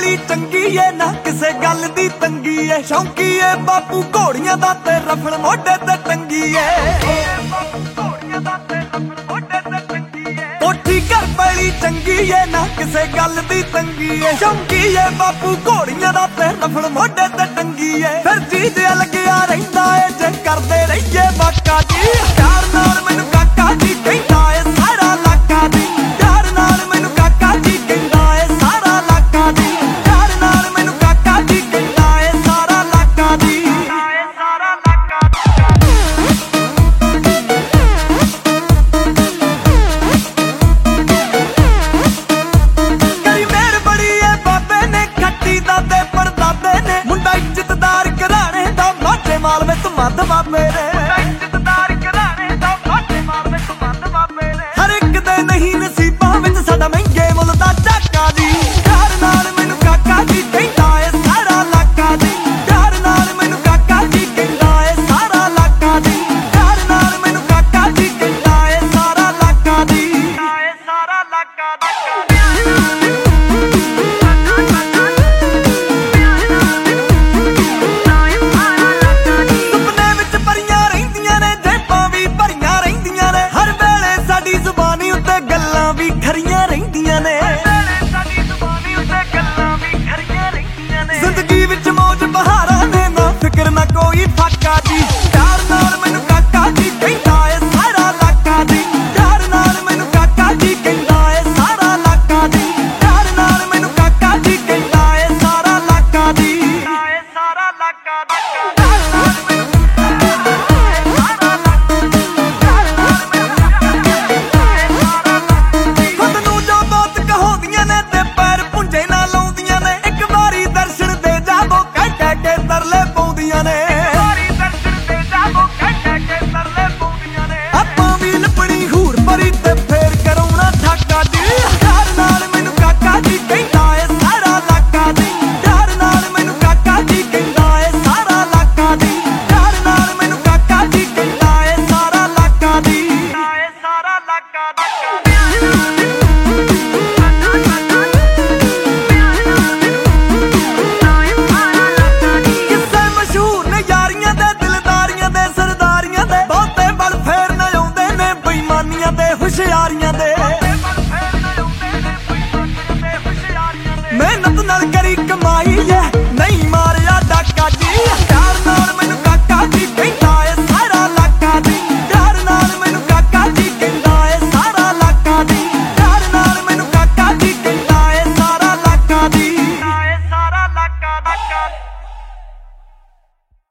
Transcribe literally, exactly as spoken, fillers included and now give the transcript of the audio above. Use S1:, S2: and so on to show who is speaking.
S1: ਪੈਲੀ ਚੰਗੀ ਏ ਨਾ ਕਿਸੇ ਗੱਲ ਦੀ ਤੰਗੀ ਏ। ਸ਼ੌਂਕੀ ਏ ਬਾਪੂ ਘੋੜੀਆਂ ਦਾ ਤੇ ਰਫਲ ਮੋਢੇ ਤੇ ਟੰਗੀ ਏ। ਕੋਠੀ ਘਰ ਪੈਲੀ ਚੰਗੀ ਏ ਨਾ ਕਿਸੇ ਗੱਲ ਦੀ ਤੰਗੀ ਏ। ਸ਼ੌਂਕੀ ਏ ਬਾਪੂ ਘੋੜੀਆਂ ਦਾ ਤੇ ਰਫਲ ਮੋਢੇ ਤੇ ਟੰਗੀ ਏ। ਫਿਰ ਜੀ ਦਿਲ ਲੱਗਿਆ ਰਹਿੰਦਾ ਏ ਜੇ ਕਰਦੇ ਰਹੀਏ ਵਾਕਾ ਜੀ। ਪਿਆਰ ਨਾਲ ਮੈਨੂੰ ਕਾਕਾ ਜੀ ਕਹਿੰਦਾ ਏ ਸਾਰਾ ਇਲਾਕਾ ਜੀ। ਪਿਆਰ ਨਾਲ ਮੈਨੂੰ ਕਾਕਾ ਜੀ ਕਹਿੰਦਾ ਏ ਸਾਰਾ ਇਲਾਕਾ ਜੀ। ਪਿਆਰ ਨਾਲ ਮੈਨੂੰ ਕਾਕਾ ਜੀ ਕਹਿੰਦਾ ਏ ਸਾਰਾ ਇਲਾਕਾ ਜੀ। ਕਰੀ ਮੇਰ ਬੜੀ ਏ ਬਾਬੇ ਨੇ ਖੱਟੀ ਦਾਦੇ ਪੜਦਾਦੇ ਨੇ। ਮੁੰਡਾ ਇੱਜ਼ਤਦਾਰ ਘਰਾਣੇ ਦਾ ਮਾਝੇ ਮਾਲਵੇ ਤੋਂ ਮੱਧ ਬਾਬੇ ਨੇ।